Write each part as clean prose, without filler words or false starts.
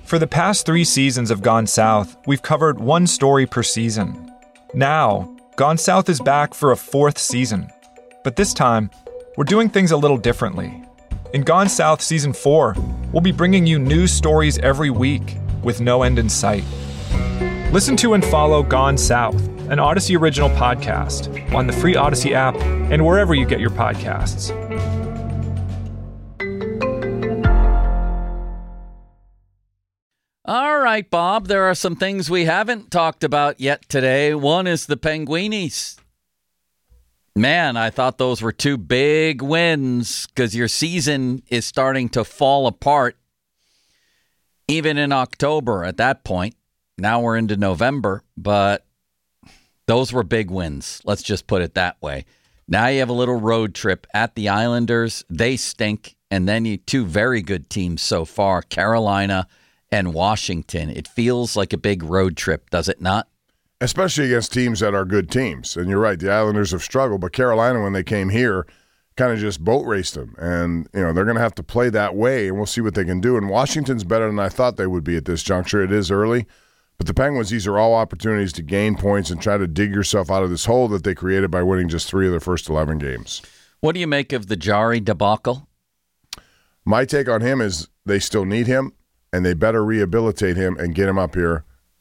For the past 3 seasons of Gone South, we've covered one story per season. Now, Gone South is back for a 4th season. But this time, we're doing things a little differently. In Gone South Season 4, we'll be bringing you news stories every week with no end in sight. Listen to and follow Gone South, an Odyssey original podcast, on the free Odyssey app and wherever you get your podcasts. All right, Bob, there are some things we haven't talked about yet today. One is the Penguinis. Man, I thought those were 2 big wins because your season is starting to fall apart even in October at that point. Now we're into November, but those were big wins. Let's just put it that way. Now you have a little road trip at the Islanders. They stink. And then you 2 very good teams so far, Carolina and Washington. It feels like a big road trip, does it not? Especially against teams that are good teams. And you're right, the Islanders have struggled, but Carolina, when they came here, kind of just boat raced them. And, they're going to have to play that way, and we'll see what they can do. And Washington's better than I thought they would be at this juncture. It is early. But the Penguins, these are all opportunities to gain points and try to dig yourself out of this hole that they created by winning just 3 of their first 11 games. What do you make of the Jari debacle? My take on him is they still need him, and they better rehabilitate him and get him up here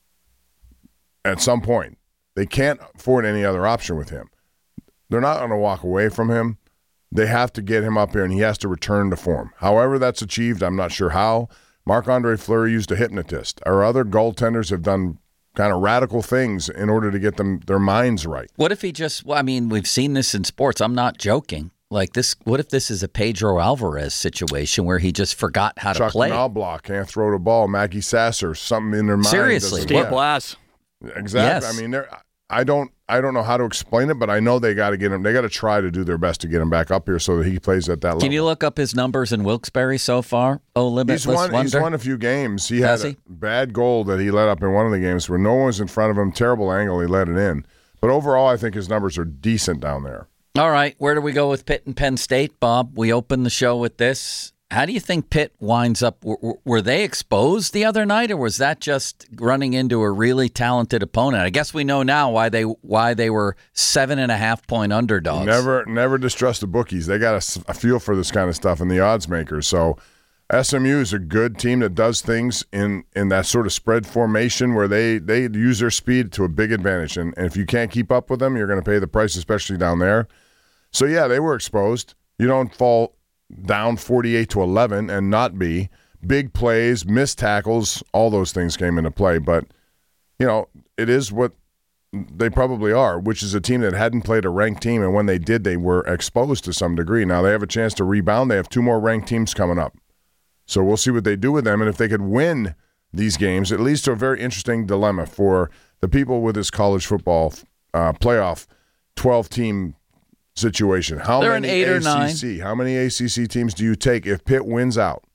at some point. They can't afford any other option with him. They're not going to walk away from him. They have to get him up here, and he has to return to form. However that's achieved, I'm not sure how. Marc-Andre Fleury used a hypnotist. Our other goaltenders have done kind of radical things in order to get their minds right. What if he just, we've seen this in sports. I'm not joking. Like this, what if this is a Pedro Alvarez situation where he just forgot how to play? Chuck Knobloch can't throw the ball. Maggie Sasser, something in their mind. Seriously, Steve Blass. Exactly. Yes. I don't know how to explain it, but I know they got to get him. They got to try to do their best to get him back up here so that he plays at that level. Can you look up his numbers in Wilkes-Barre so far? Oh, Limitless Wonder. He's won a few games. He had a bad goal that he let up in one of the games where no one was in front of him. Terrible angle. He let it in. But overall, I think his numbers are decent down there. All right, where do we go with Pitt and Penn State, Bob? We opened the show with this. How do you think Pitt winds up? Were they exposed the other night, or was that just running into a really talented opponent? I guess we know now why they were 7.5-point underdogs. Never distrust the bookies. They got a feel for this kind of stuff and the odds makers. So SMU is a good team that does things in that sort of spread formation where they use their speed to a big advantage. And if you can't keep up with them, you're going to pay the price, especially down there. So, yeah, they were exposed. You don't fall down 48-11 and not be. Big plays, missed tackles, all those things came into play. But, it is what they probably are, which is a team that hadn't played a ranked team. And when they did, they were exposed to some degree. Now they have a chance to rebound. They have 2 more ranked teams coming up. So we'll see what they do with them. And if they could win these games, it leads to a very interesting dilemma for the people with this college football playoff 12-team situation. They're an 8 or 9. How many ACC teams do you take if Pitt wins out?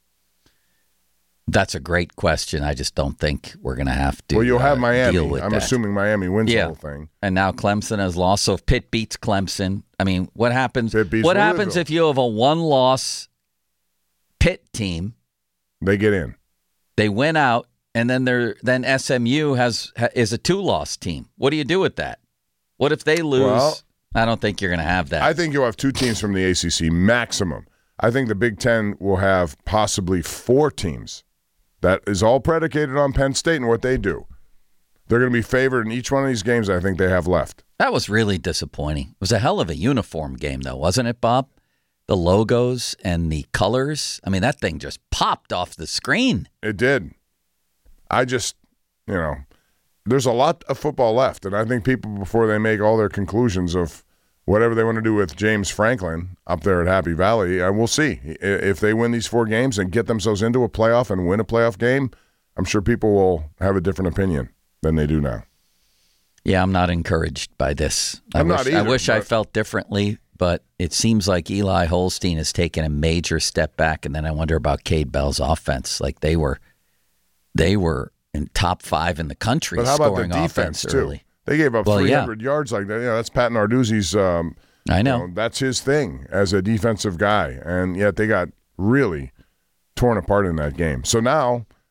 That's a great question. I just don't think we're going to have to. Well, you'll have Miami. Deal with I'm that. assuming Miami wins the whole thing. And now Clemson has lost. So if Pitt beats Clemson, what happens? What happens if you have a 1-loss Pitt team? They get in. They win out, and then SMU is a 2-loss team. What do you do with that? What if they lose? Well, I don't think you're going to have that. I think you'll have 2 teams from the ACC maximum. I think the Big Ten will have possibly 4 teams. That is all predicated on Penn State and what they do. They're going to be favored in each one of these games I think they have left. That was really disappointing. It was a hell of a uniform game, though, wasn't it, Bob? The logos and the colors. That thing just popped off the screen. It did. I just, there's a lot of football left, and I think people, before they make all their conclusions of whatever they want to do with James Franklin up there at Happy Valley, we'll see. If they win these 4 games and get themselves into a playoff and win a playoff game, I'm sure people will have a different opinion than they do now. Yeah, I'm not encouraged by this. I wish I felt differently, but it seems like Eli Holstein has taken a major step back, and then I wonder about Cade Bell's offense. Like they were in top 5 in the country scoring offense early. Too. They gave up 300 yards like that. That's Pat Narduzzi's. I know. That's his thing as a defensive guy, and yet they got really torn apart in that game. So now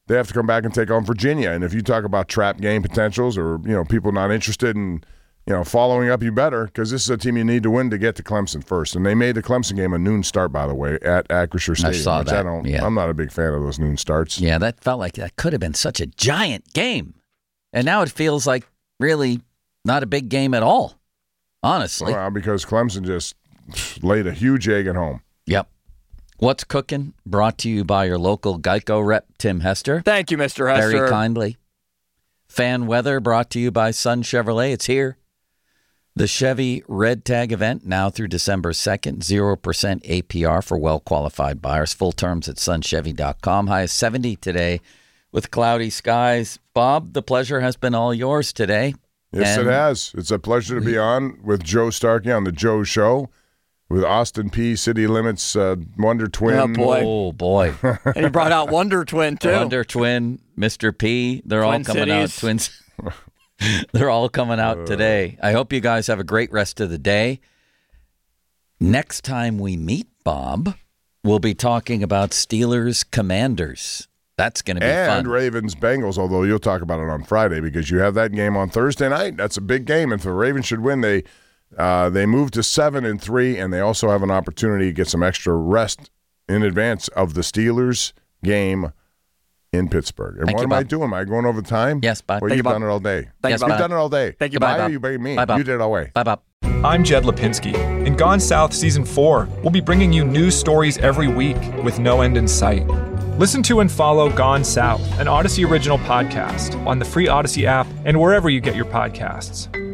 they have to come back and take on Virginia. And if you talk about trap game potentials or, people not interested in, following up, you better, because this is a team you need to win to get to Clemson first. And they made the Clemson game a noon start, by the way, at Acrisure Stadium. I saw that. I'm not a big fan of those noon starts. Yeah, that felt like that could have been such a giant game. And now it feels like really not a big game at all, honestly. Well, because Clemson just laid a huge egg at home. Yep. What's Cooking? Brought to you by your local Geico rep, Tim Hester. Thank you, Mr. Hester. Very kindly. Fan Weather brought to you by Sun Chevrolet. It's here. The Chevy Red Tag event now through December 2nd. 0% APR for well-qualified buyers. Full terms at sunchevy.com. High of 70 today with cloudy skies. Bob, the pleasure has been all yours today. Yes, it has. It's a pleasure to be on with Joe Starkey on the Joe Show. With Austin P, City Limits, Wonder Twin. Oh, boy. And he brought out Wonder Twin, too. Wonder Twin, Mr. P. They're all coming out. Twins. They're all coming out today. I hope you guys have a great rest of the day. Next time we meet, Bob, we'll be talking about Steelers Commanders. That's going to be fun. And Ravens Bengals, although you'll talk about it on Friday because you have that game on Thursday night. That's a big game. If the Ravens should win, they move to 7-3, and they also have an opportunity to get some extra rest in advance of the Steelers game in Pittsburgh. And what am I doing? Am I going over time? Yes, bye. Well, you've done it all day. You've done it all day. Thank you, Bye. Bob. You by me. Bye, Bob. You did it all way. Bye, Bob. I'm Jed Lipinski. In Gone South Season 4, we'll be bringing you news stories every week with no end in sight. Listen to and follow Gone South, an Odyssey original podcast, on the free Odyssey app and wherever you get your podcasts.